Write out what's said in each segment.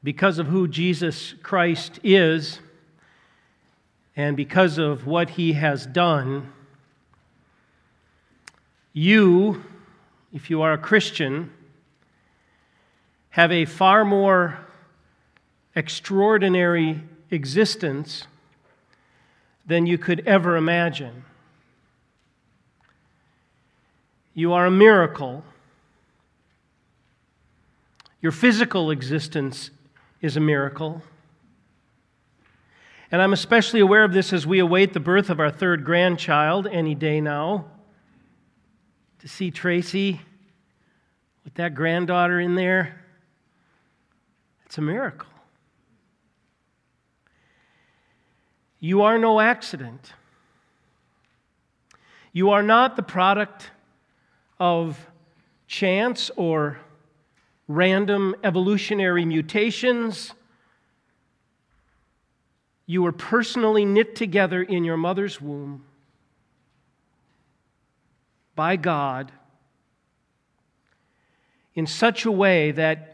because of who Jesus Christ is and because of what He has done, you, if you are a Christian, have a far more extraordinary existence than you could ever imagine. You are a miracle. Your physical existence is a miracle. And I'm especially aware of this as we await the birth of our third grandchild any day now. To see Tracy with that granddaughter in there, it's a miracle. You are no accident. You are not the product of chance or random evolutionary mutations. You were personally knit together in your mother's womb by God in such a way that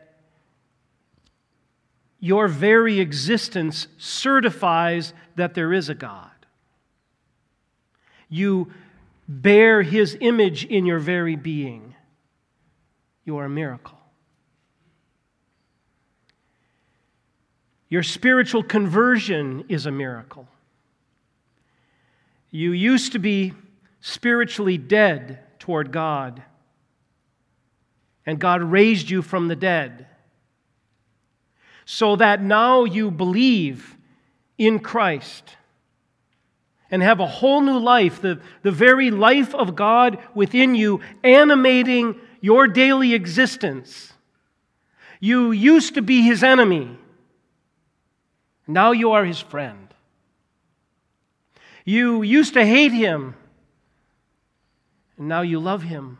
your very existence certifies that there is a God. You bear His image in your very being. You are a miracle. Your spiritual conversion is a miracle. You used to be spiritually dead toward God, and God raised you from the dead, so that now you believe in Christ and have a whole new life, the very life of God within you, animating your daily existence. You used to be His enemy. Now you are His friend. You used to hate Him, and now you love Him.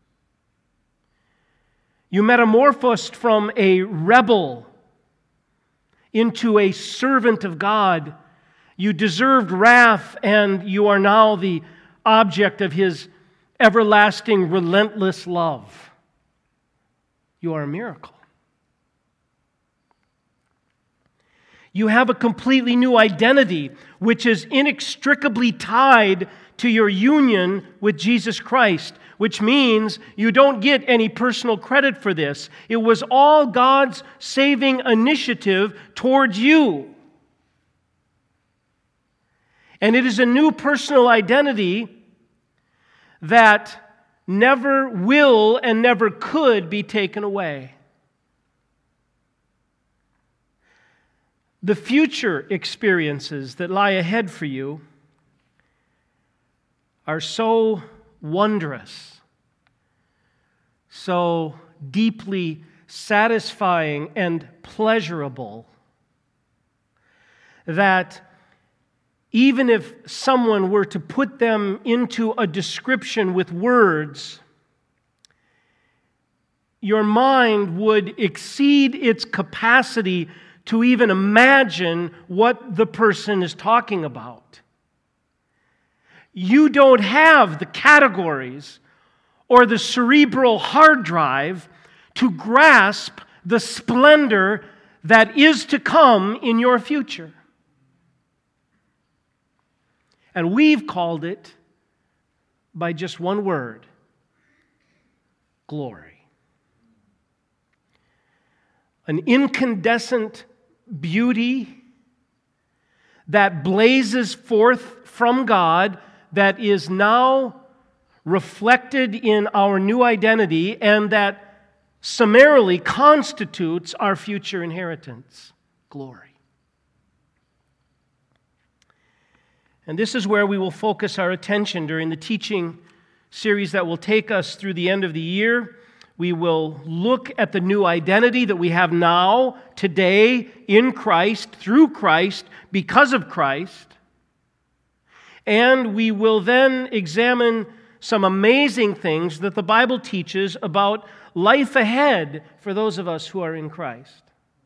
You metamorphosed from a rebel into a servant of God. You deserved wrath, and you are now the object of His everlasting, relentless love. You are a miracle. You have a completely new identity, which is inextricably tied to your union with Jesus Christ, which means you don't get any personal credit for this. It was all God's saving initiative towards you. And it is a new personal identity that never will and never could be taken away. The future experiences that lie ahead for you are so wondrous, so deeply satisfying and pleasurable that even if someone were to put them into a description with words, your mind would exceed its capacity to even imagine what the person is talking about. You don't have the categories or the cerebral hard drive to grasp the splendor that is to come in your future. And we've called it by just one word: glory. An incandescent beauty that blazes forth from God, that is now reflected in our new identity, and that summarily constitutes our future inheritance: glory. And this is where we will focus our attention during the teaching series that will take us through the end of the year. We will look at the new identity that we have now, today, in Christ, through Christ, because of Christ. And we will then examine some amazing things that the Bible teaches about life ahead for those of us who are in Christ.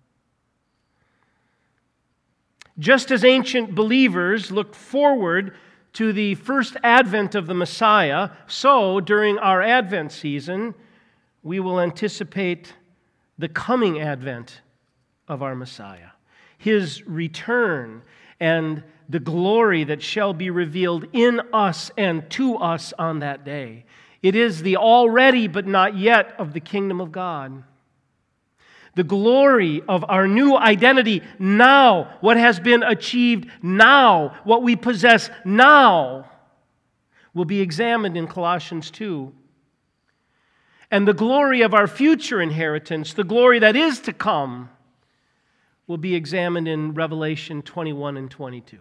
Just as ancient believers looked forward to the first advent of the Messiah, so during our Advent season, we will anticipate the coming advent of our Messiah, His return, and the glory that shall be revealed in us and to us on that day. It is the already but not yet of the kingdom of God. The glory of our new identity now, what has been achieved now, what we possess now, will be examined in Colossians 2. And the glory of our future inheritance, the glory that is to come, will be examined in Revelation 21 and 22.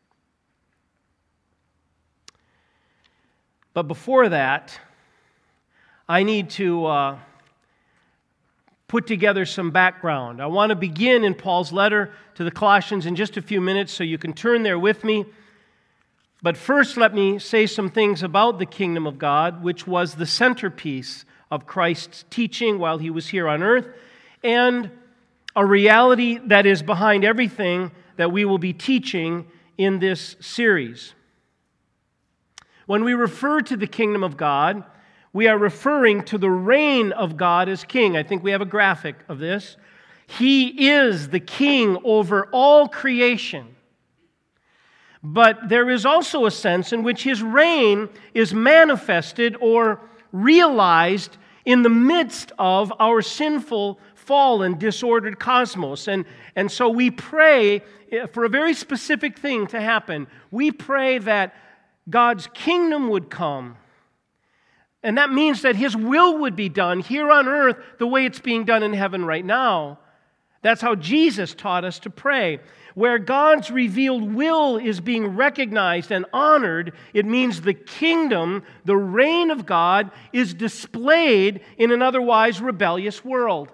But before that, I need to put together some background. I want to begin in Paul's letter to the Colossians in just a few minutes, so you can turn there with me. But first, let me say some things about the kingdom of God, which was the centerpiece of Christ's teaching while He was here on earth, and a reality that is behind everything that we will be teaching in this series. When we refer to the kingdom of God, we are referring to the reign of God as king. I think we have a graphic of this. He is the king over all creation. But there is also a sense in which His reign is manifested or realized in the midst of our sinful, fallen, disordered cosmos. And so we pray for a very specific thing to happen. We pray that God's kingdom would come. And that means that His will would be done here on earth the way it's being done in heaven right now. That's how Jesus taught us to pray. Where God's revealed will is being recognized and honored, it means the kingdom, the reign of God, is displayed in an otherwise rebellious world.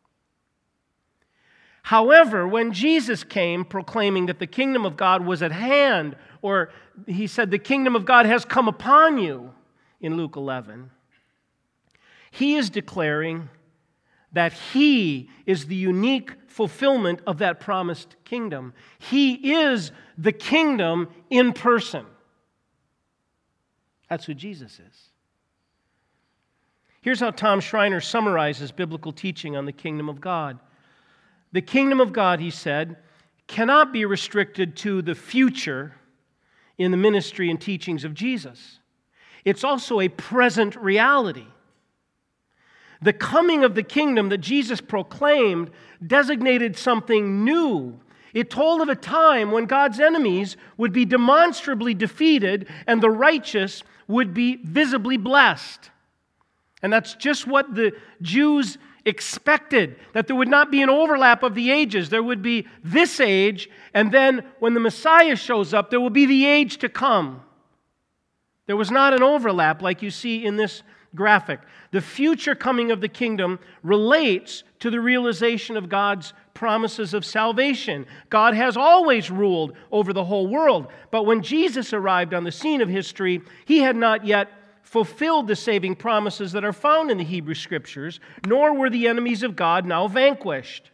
However, when Jesus came proclaiming that the kingdom of God was at hand, or He said the kingdom of God has come upon you, in Luke 11, He is declaring that He is the unique fulfillment of that promised kingdom. He is the kingdom in person. That's who Jesus is. Here's how Tom Schreiner summarizes biblical teaching on the kingdom of God. The kingdom of God, he said, cannot be restricted to the future in the ministry and teachings of Jesus. It's also a present reality. The coming of the kingdom that Jesus proclaimed designated something new. It told of a time when God's enemies would be demonstrably defeated and the righteous would be visibly blessed. And that's just what the Jews expected, that there would not be an overlap of the ages. There would be this age, and then when the Messiah shows up, there will be the age to come. There was not an overlap like you see in this graphic. The future coming of the kingdom relates to the realization of God's promises of salvation. God has always ruled over the whole world, but when Jesus arrived on the scene of history, He had not yet fulfilled the saving promises that are found in the Hebrew Scriptures, nor were the enemies of God now vanquished.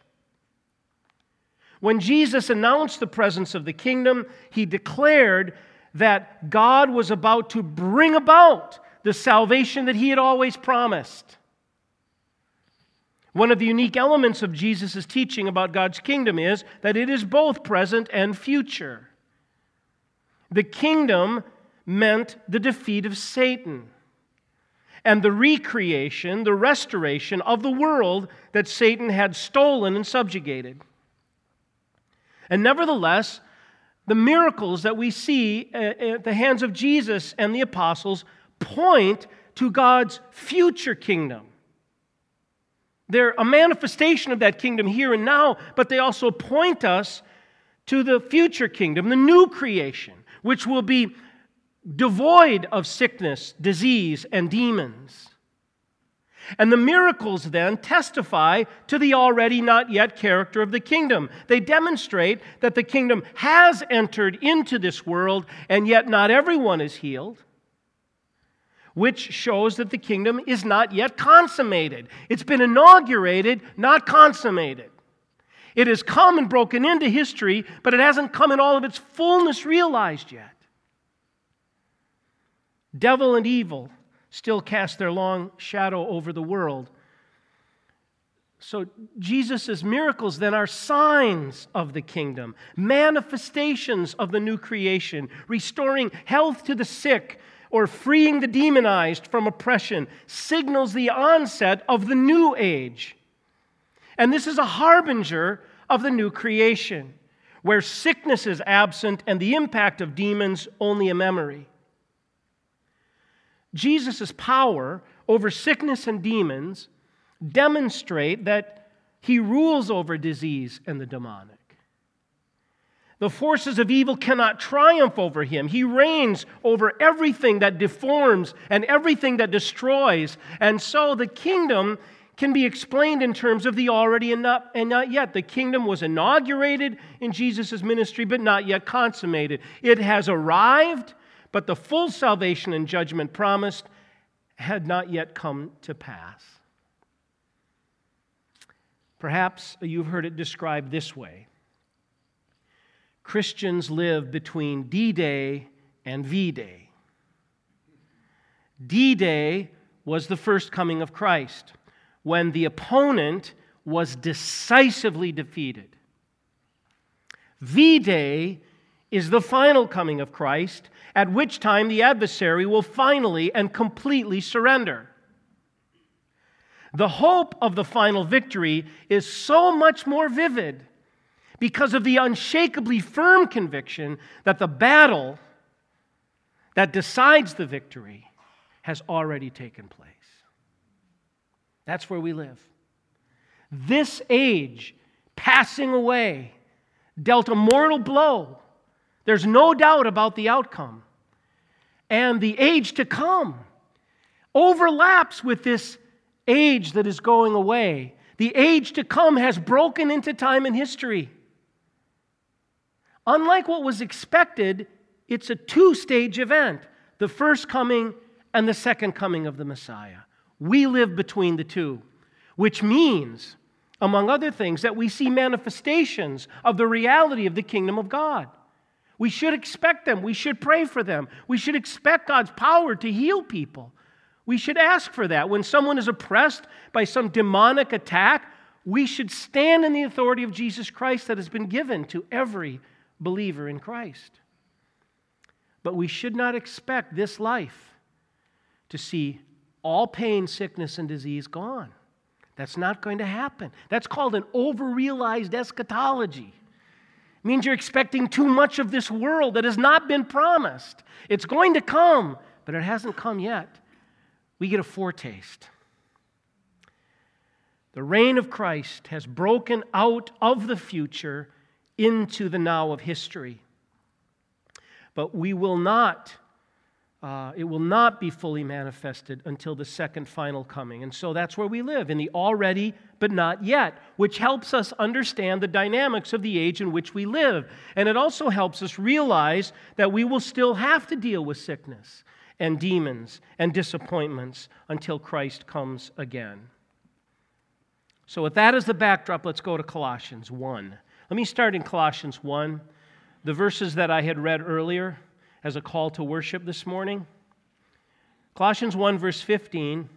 When Jesus announced the presence of the kingdom, He declared that God was about to bring about the salvation that He had always promised. One of the unique elements of Jesus' teaching about God's kingdom is that it is both present and future. The kingdom meant the defeat of Satan and the recreation, the restoration of the world that Satan had stolen and subjugated. And nevertheless, the miracles that we see at the hands of Jesus and the apostles point to God's future kingdom. They're a manifestation of that kingdom here and now, but they also point us to the future kingdom, the new creation, which will be devoid of sickness, disease, and demons. And the miracles then testify to the already not yet character of the kingdom. They demonstrate that the kingdom has entered into this world, and yet not everyone is healed, which shows that the kingdom is not yet consummated. It's been inaugurated, not consummated. It has come and broken into history, but it hasn't come in all of its fullness realized yet. Devil and evil still cast their long shadow over the world. So Jesus' miracles then are signs of the kingdom, manifestations of the new creation, restoring health to the sick or freeing the demonized from oppression, signals the onset of the new age. And this is a harbinger of the new creation, where sickness is absent and the impact of demons only a memory. Jesus' power over sickness and demons demonstrate that he rules over disease and the demonic. The forces of evil cannot triumph over him. He reigns over everything that deforms and everything that destroys. And so the kingdom can be explained in terms of the already and not yet. The kingdom was inaugurated in Jesus' ministry, but not yet consummated. It has arrived, but the full salvation and judgment promised had not yet come to pass. Perhaps you've heard it described this way. Christians live between D-Day and V-Day. D-Day was the first coming of Christ, when the opponent was decisively defeated. V-Day is the final coming of Christ, at which time the adversary will finally and completely surrender. The hope of the final victory is so much more vivid because of the unshakably firm conviction that the battle that decides the victory has already taken place. That's where we live. This age, passing away, dealt a mortal blow. There's no doubt about the outcome. And the age to come overlaps with this age that is going away. The age to come has broken into time and history. Unlike what was expected, it's a two-stage event, the first coming and the second coming of the Messiah. We live between the two, which means, among other things, that we see manifestations of the reality of the kingdom of God. We should expect them. We should pray for them. We should expect God's power to heal people. We should ask for that. When someone is oppressed by some demonic attack, we should stand in the authority of Jesus Christ that has been given to every believer in Christ. But we should not expect this life to see all pain, sickness, and disease gone. That's not going to happen. That's called an over-realized eschatology. It means you're expecting too much of this world that has not been promised. It's going to come, but it hasn't come yet. We get a foretaste. The reign of Christ has broken out of the future into the now of history. But it will not be fully manifested until the second final coming. And so that's where we live, in the already but not yet, which helps us understand the dynamics of the age in which we live. And it also helps us realize that we will still have to deal with sickness and demons and disappointments until Christ comes again. So with that as the backdrop, let's go to Colossians 1. Let me start in Colossians 1, the verses that I had read earlier as a call to worship this morning. Colossians 1, verse 15.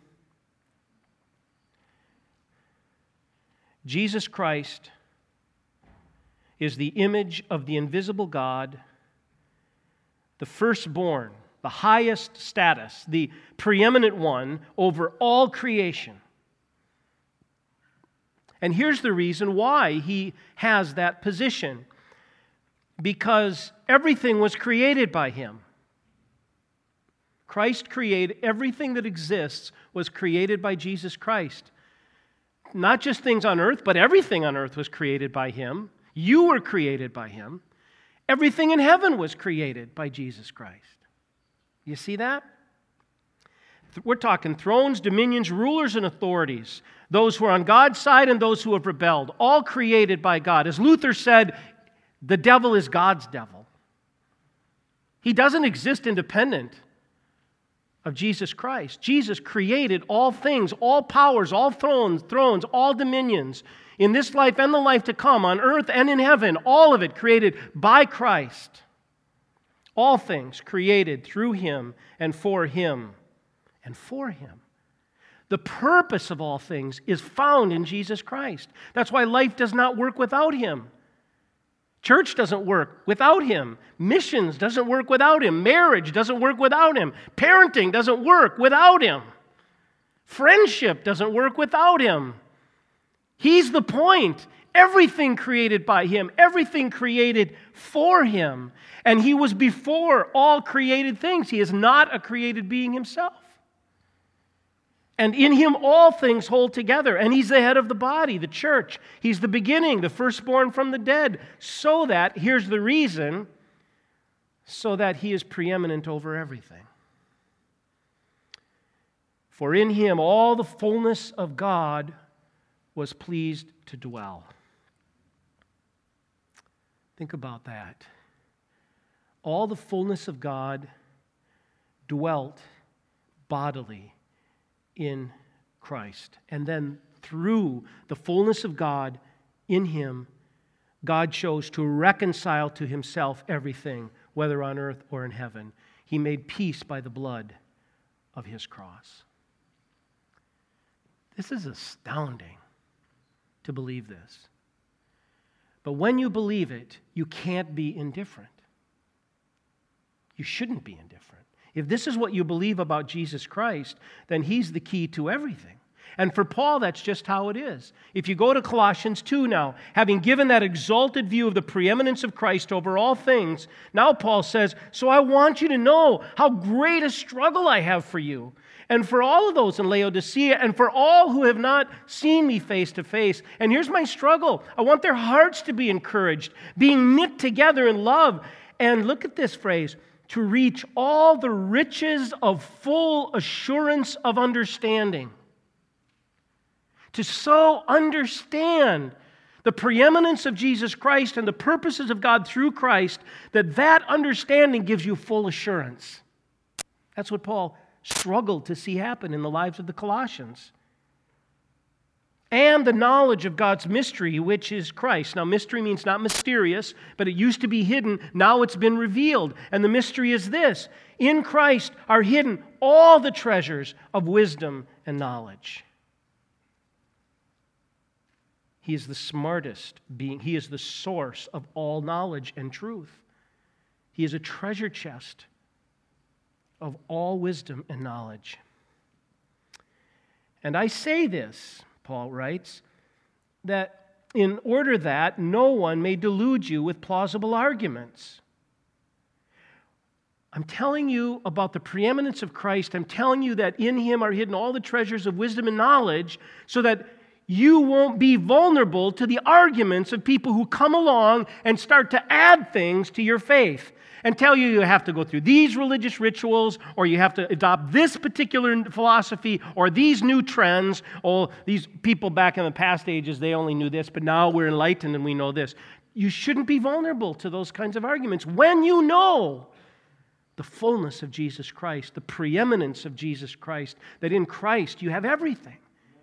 Jesus Christ is the image of the invisible God, the firstborn, the highest status, the preeminent one over all creation. And here's the reason why he has that position. Because everything was created by him. Christ created, everything that exists was created by Jesus Christ. Not just things on earth, but everything on earth was created by him. You were created by him. Everything in heaven was created by Jesus Christ. You see that? We're talking thrones, dominions, rulers, and authorities. Those who are on God's side and those who have rebelled. All created by God. As Luther said, the devil is God's devil. He doesn't exist independent of Jesus Christ. Jesus created all things, all powers, all thrones, all dominions in this life and the life to come, on earth and in heaven. All of it created by Christ. All things created through him and for him. And for him. The purpose of all things is found in Jesus Christ. That's why life does not work without Him. Church doesn't work without Him. Missions doesn't work without Him. Marriage doesn't work without Him. Parenting doesn't work without Him. Friendship doesn't work without Him. He's the point. Everything created by Him. Everything created for Him. And He was before all created things. He is not a created being Himself. And in Him all things hold together. And He's the head of the body, the church. He's the beginning, the firstborn from the dead. So that, here's the reason, so that He is preeminent over everything. For in Him all the fullness of God was pleased to dwell. Think about that. All the fullness of God dwelt bodily in Christ. And then through the fullness of God in Him, God chose to reconcile to Himself everything, whether on earth or in heaven. He made peace by the blood of His cross. This is astounding to believe this. But when you believe it, you can't be indifferent. You shouldn't be indifferent. If this is what you believe about Jesus Christ, then He's the key to everything. And for Paul, that's just how it is. If you go to Colossians 2 now, having given that exalted view of the preeminence of Christ over all things, now Paul says, so I want you to know how great a struggle I have for you, and for all of those in Laodicea, and for all who have not seen me face to face. And here's my struggle. I want their hearts to be encouraged, being knit together in love. And look at this phrase, to reach all the riches of full assurance of understanding. To so understand the preeminence of Jesus Christ and the purposes of God through Christ, that understanding gives you full assurance. That's what Paul struggled to see happen in the lives of the Colossians. And the knowledge of God's mystery, which is Christ. Now, mystery means not mysterious, but it used to be hidden. Now it's been revealed. And the mystery is this: in Christ are hidden all the treasures of wisdom and knowledge. He is the smartest being. He is the source of all knowledge and truth. He is a treasure chest of all wisdom and knowledge. And I say this, Paul writes, that in order that no one may delude you with plausible arguments. I'm telling you about the preeminence of Christ. I'm telling you that in Him are hidden all the treasures of wisdom and knowledge, so that you won't be vulnerable to the arguments of people who come along and start to add things to your faith and tell you have to go through these religious rituals, or you have to adopt this particular philosophy, or these new trends. Oh, these people back in the past ages, they only knew this, but now we're enlightened and we know this. You shouldn't be vulnerable to those kinds of arguments when you know the fullness of Jesus Christ, the preeminence of Jesus Christ, that in Christ you have everything.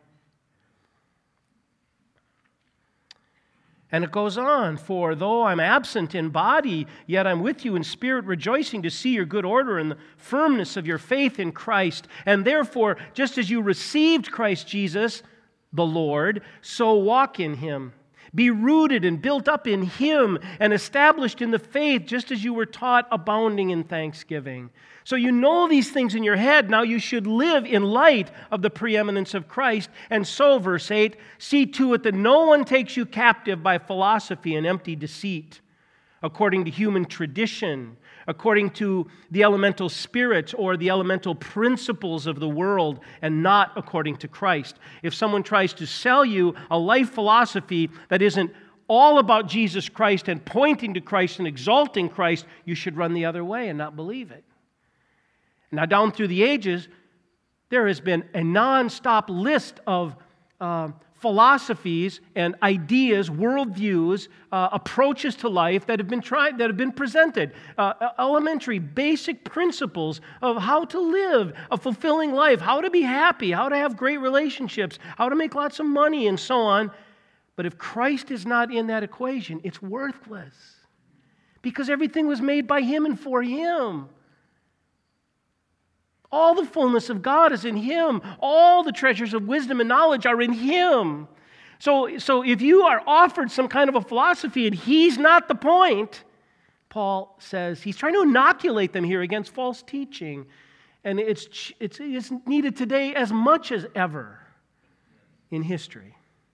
And it goes on, for though I'm absent in body, yet I'm with you in spirit, rejoicing to see your good order and the firmness of your faith in Christ. And therefore, just as you received Christ Jesus, the Lord, so walk in Him. Be rooted and built up in Him and established in the faith, just as you were taught, abounding in thanksgiving. So you know these things in your head. Now you should live in light of the preeminence of Christ. And so, verse 8, see to it that no one takes you captive by philosophy and empty deceit, according to human tradition, according to the elemental spirits or the elemental principles of the world, and not according to Christ. If someone tries to sell you a life philosophy that isn't all about Jesus Christ and pointing to Christ and exalting Christ, you should run the other way and not believe it. Now, down through the ages, there has been a non-stop list of philosophies and ideas, worldviews, approaches to life that have been presented. Elementary, basic principles of how to live a fulfilling life, how to be happy, how to have great relationships, how to make lots of money, and so on. But if Christ is not in that equation, it's worthless. Because everything was made by Him and for Him. All the fullness of God is in Him. All the treasures of wisdom and knowledge are in Him. So if you are offered some kind of a philosophy and He's not the point, Paul says he's trying to inoculate them here against false teaching. And it's needed today as much as ever in history.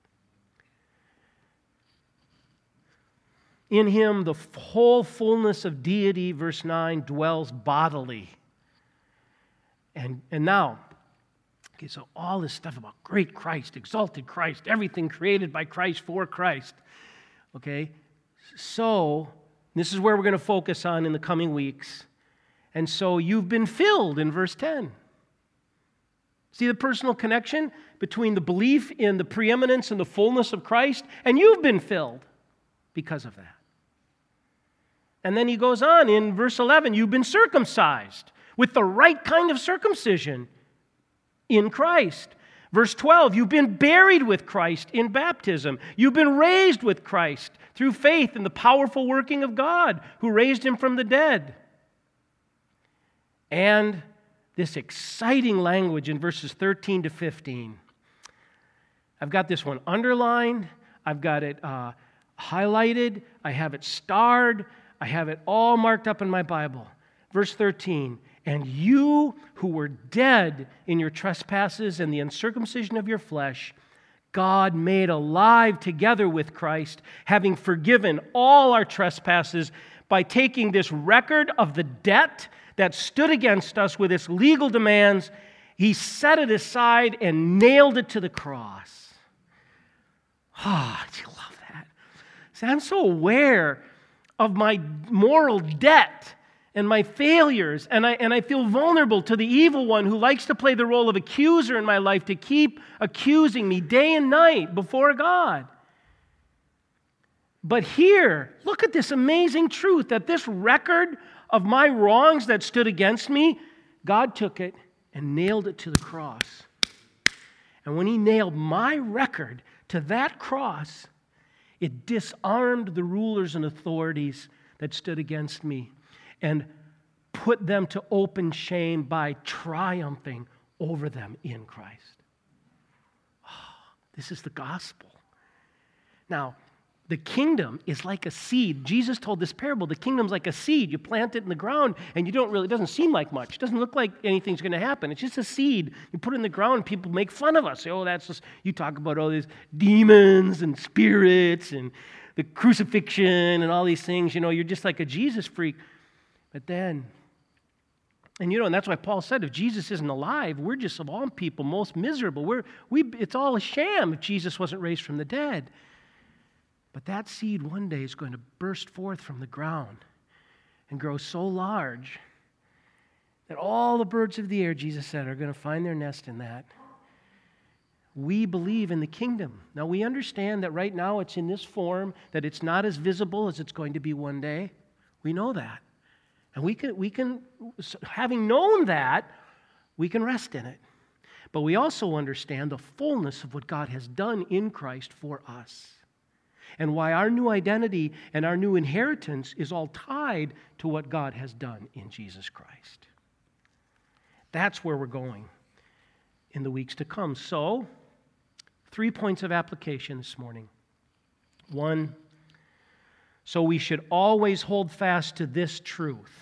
In Him, the whole fullness of deity, verse 9, dwells bodily. And now, okay, so all this stuff about great Christ, exalted Christ, everything created by Christ for Christ. Okay, so this is where we're going to focus on in the coming weeks. And so you've been filled in verse 10. See the personal connection between the belief in the preeminence and the fullness of Christ, and you've been filled because of that. And then he goes on in verse 11, you've been circumcised with the right kind of circumcision in Christ. Verse 12, you've been buried with Christ in baptism. You've been raised with Christ through faith in the powerful working of God who raised Him from the dead. And this exciting language in verses 13 to 15. I've got this one underlined. I've got it highlighted. I have it starred. I have it all marked up in my Bible. Verse 13, and you who were dead in your trespasses and the uncircumcision of your flesh, God made alive together with Christ, having forgiven all our trespasses by taking this record of the debt that stood against us with its legal demands. He set it aside and nailed it to the cross. Ah, I love that. See, I'm so aware of my moral debt and my failures, and I feel vulnerable to the evil one who likes to play the role of accuser in my life to keep accusing me day and night before God. But here, look at this amazing truth that this record of my wrongs that stood against me, God took it and nailed it to the cross. And when He nailed my record to that cross, it disarmed the rulers and authorities that stood against me and put them to open shame by triumphing over them in Christ. Oh, this is the gospel. Now, the kingdom is like a seed. Jesus told this parable, the kingdom's like a seed. You plant it in the ground and it doesn't seem like much. It doesn't look like anything's going to happen. It's just a seed. You put it in the ground and people make fun of us. Say, that's just, you talk about all these demons and spirits and the crucifixion and all these things. You're just like a Jesus freak. But then, and that's why Paul said, if Jesus isn't alive, we're just of all people most miserable. It's all a sham if Jesus wasn't raised from the dead. But that seed one day is going to burst forth from the ground and grow so large that all the birds of the air, Jesus said, are going to find their nest in that. We believe in the kingdom. Now, we understand that right now it's in this form, that it's not as visible as it's going to be one day. We know that. And we can, having known that, we can rest in it. But we also understand the fullness of what God has done in Christ for us. And why our new identity and our new inheritance is all tied to what God has done in Jesus Christ. That's where we're going in the weeks to come. So, 3 points of application this morning. 1, so we should always hold fast to this truth,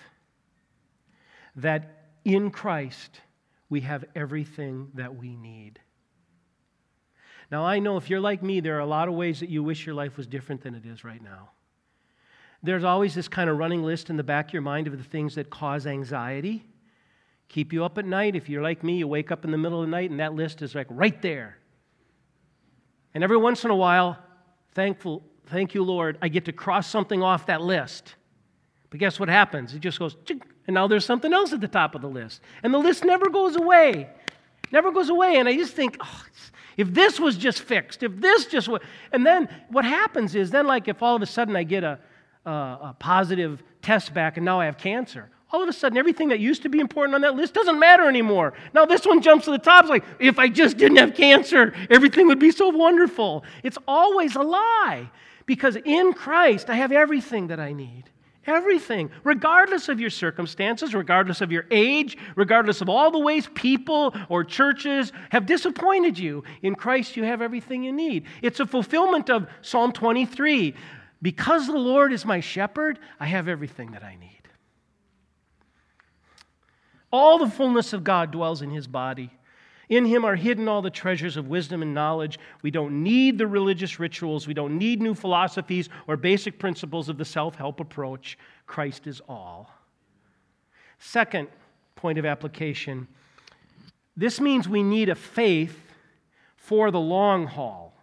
that in Christ we have everything that we need. Now, I know if you're like me, there are a lot of ways that you wish your life was different than it is right now. There's always this kind of running list in the back of your mind of the things that cause anxiety, keep you up at night. If you're like me, you wake up in the middle of the night and that list is like right there. And every once in a while, thank you, Lord, I get to cross something off that list. But guess what happens? It just goes, and now there's something else at the top of the list. And the list never goes away. Never goes away. And I just think, if this was just fixed, if this just was, and then what happens is then like if all of a sudden I get a positive test back and now I have cancer, all of a sudden everything that used to be important on that list doesn't matter anymore. Now this one jumps to the top. It's like, if I just didn't have cancer, everything would be so wonderful. It's always a lie because in Christ I have everything that I need. Everything. Regardless of your circumstances, regardless of your age, regardless of all the ways people or churches have disappointed you, in Christ you have everything you need. It's a fulfillment of Psalm 23. Because the Lord is my shepherd, I have everything that I need. All the fullness of God dwells in His body. In Him are hidden all the treasures of wisdom and knowledge. We don't need the religious rituals. We don't need new philosophies or basic principles of the self-help approach. Christ is all. Second point of application. This means we need a faith for the long haul.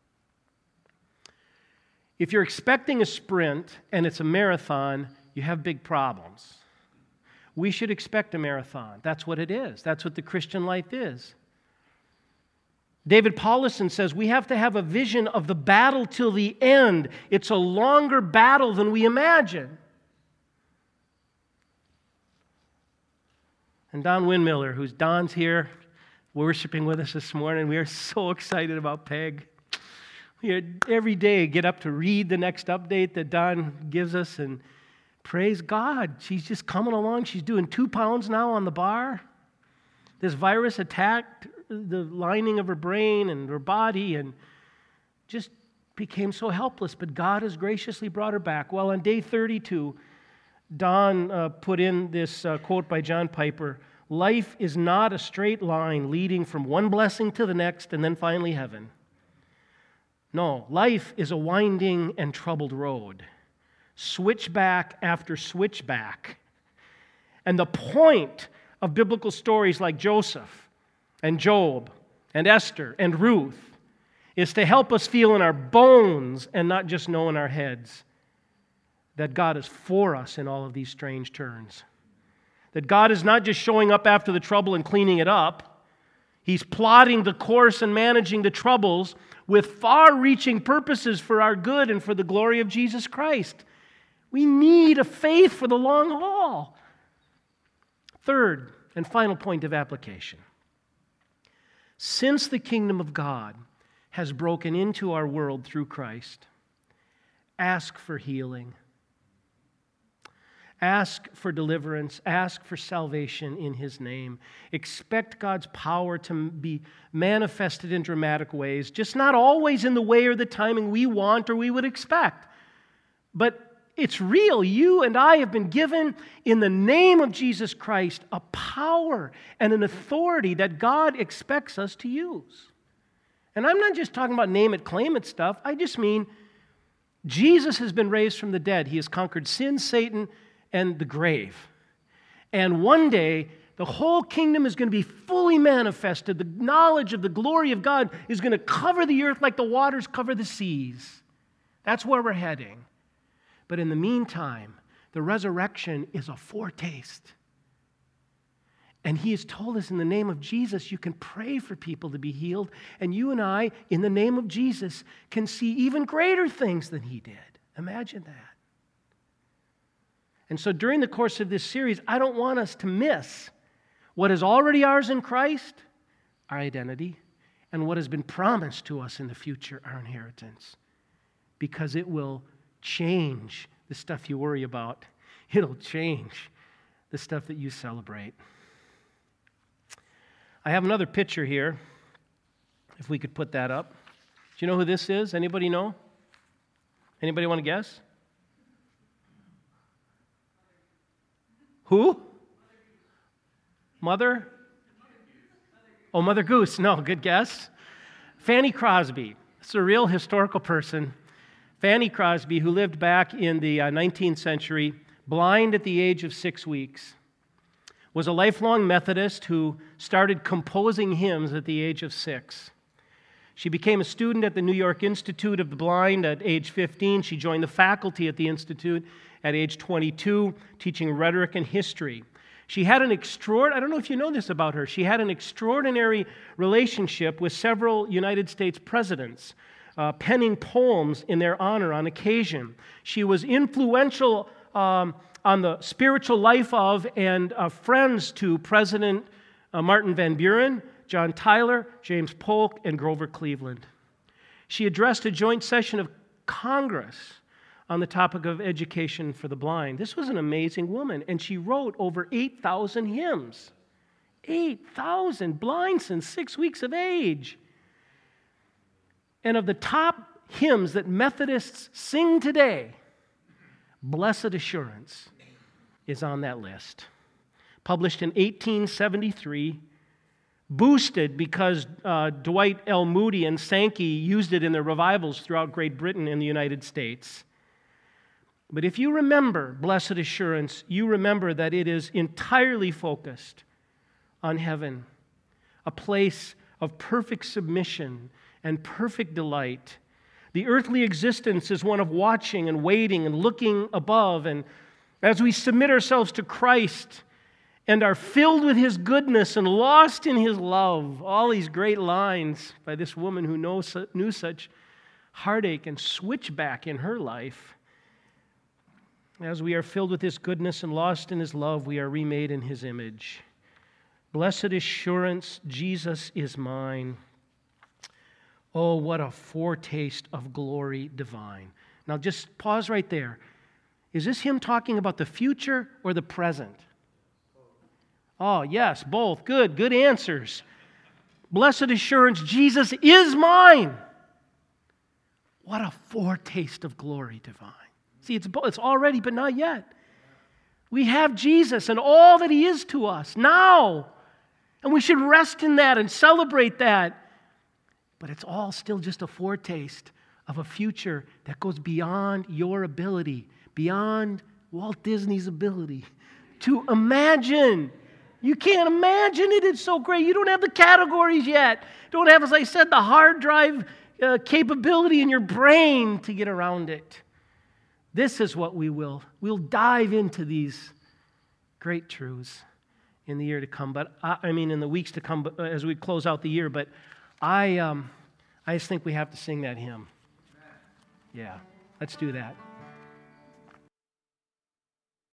If you're expecting a sprint and it's a marathon, you have big problems. We should expect a marathon. That's what it is. That's what the Christian life is. David Paulison says we have to have a vision of the battle till the end. It's a longer battle than we imagine. And Don Windmiller, Don's here worshiping with us this morning. We are so excited about Peg. We every day get up to read the next update that Don gives us, and praise God, she's just coming along. She's doing 2 pounds now on the bar. This virus attacked the lining of her brain and her body and just became so helpless. But God has graciously brought her back. Well, on day 32, Don put in this quote by John Piper, "Life is not a straight line leading from one blessing to the next and then finally heaven. No, life is a winding and troubled road. Switchback after switchback. And the point of biblical stories like Joseph and Job and Esther and Ruth is to help us feel in our bones and not just know in our heads that God is for us in all of these strange turns. That God is not just showing up after the trouble and cleaning it up. He's plotting the course and managing the troubles with far-reaching purposes for our good and for the glory of Jesus Christ. We need a faith for the long haul. Third and final point of application. Since the kingdom of God has broken into our world through Christ, ask for healing. Ask for deliverance. Ask for salvation in His name. Expect God's power to be manifested in dramatic ways, just not always in the way or the timing we want or we would expect. But it's real. You and I have been given in the name of Jesus Christ a power and an authority that God expects us to use. And I'm not just talking about name it, claim it stuff. I just mean Jesus has been raised from the dead. He has conquered sin, Satan, and the grave. And one day, the whole kingdom is going to be fully manifested. The knowledge of the glory of God is going to cover the earth like the waters cover the seas. That's where we're heading. But in the meantime, the resurrection is a foretaste. And He has told us in the name of Jesus, you can pray for people to be healed. And you and I, in the name of Jesus, can see even greater things than He did. Imagine that. And so during the course of this series, I don't want us to miss what is already ours in Christ, our identity, and what has been promised to us in the future, our inheritance. Because it will change the stuff you worry about. It'll change the stuff that you celebrate. I have another picture here, if we could put that up. Do you know who this is? Anybody know? Anybody want to guess? Who? Mother? Oh, Mother Goose. No, good guess. Fanny Crosby. It's a real historical person. Fanny Crosby, who lived back in the 19th century, blind at the age of 6 weeks, was a lifelong Methodist who started composing hymns at the age of 6. She became a student at the New York Institute of the Blind at age 15. She joined the faculty at the Institute at age 22, teaching rhetoric and history. She had I don't know if you know this about her, she had an extraordinary relationship with several United States presidents, penning poems in their honor on occasion. She was influential on the spiritual life of and friends to President Martin Van Buren, John Tyler, James Polk, and Grover Cleveland. She addressed a joint session of Congress on the topic of education for the blind. This was an amazing woman, and she wrote over 8,000 hymns. 8,000, blind since 6 weeks of age. And of the top hymns that Methodists sing today, Blessed Assurance is on that list. Published in 1873, boosted because Dwight L. Moody and Sankey used it in their revivals throughout Great Britain and the United States. But if you remember Blessed Assurance, you remember that it is entirely focused on heaven, a place of perfect submission and perfect delight. The earthly existence is one of watching and waiting and looking above. And as we submit ourselves to Christ and are filled with His goodness and lost in His love, all these great lines by this woman who knew such heartache and switchback in her life. As we are filled with His goodness and lost in His love, we are remade in His image. Blessed assurance, Jesus is mine. Oh, what a foretaste of glory divine. Now just pause right there. Is this him talking about the future or the present? Oh, yes, both. Good answers. Blessed assurance, Jesus is mine. What a foretaste of glory divine. See, it's already, but not yet. We have Jesus and all that He is to us now. And we should rest in that and celebrate that. But it's all still just a foretaste of a future that goes beyond your ability, beyond Walt Disney's ability to imagine. You can't imagine it. It's so great. You don't have the categories yet. Don't have, as I said, the hard drive capability in your brain to get around it. This is what we'll dive into these great truths in the year to come. But in the weeks to come, as we close out the year. But I just think we have to sing that hymn. Yeah, let's do that.